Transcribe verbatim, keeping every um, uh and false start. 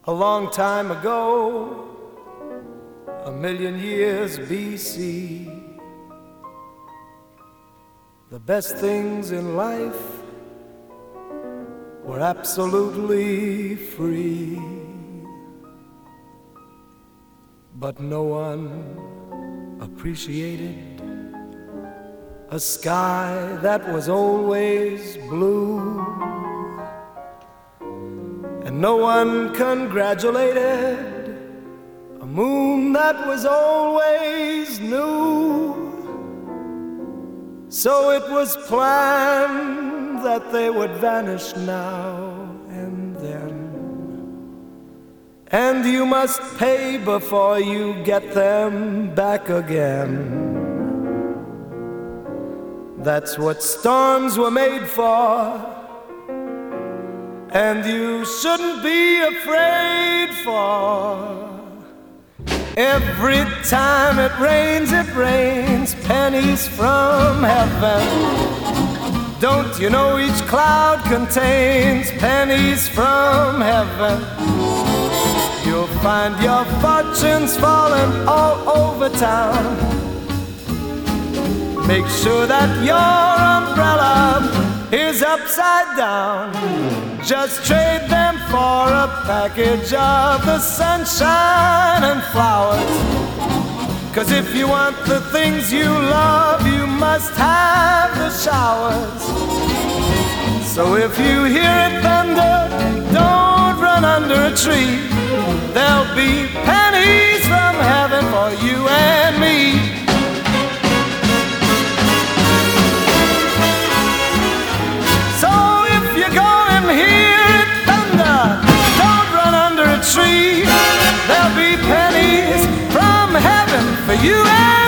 A long time ago, a million years B C, the best things in life were absolutely free. But no one appreciated a sky that was always blue, and no one congratulated a moon that was always new. So it was planned that they would vanish now and then, and you must pay before you get them back again. That's what storms were made for, and you shouldn't be afraid for. Every time it rains, it rains pennies from heaven. Don't you know each cloud contains pennies from heaven? You'll find your fortunes falling all over town. Make sure that your umbrella is upside down. Just trade them for a package of the sunshine and flowers. 'Cause if you want the things you love, you must have the showers. So if you hear it thunder, don't run under a tree. There'll be pennies from heaven for you and me. Tree, there'll be pennies from heaven for you and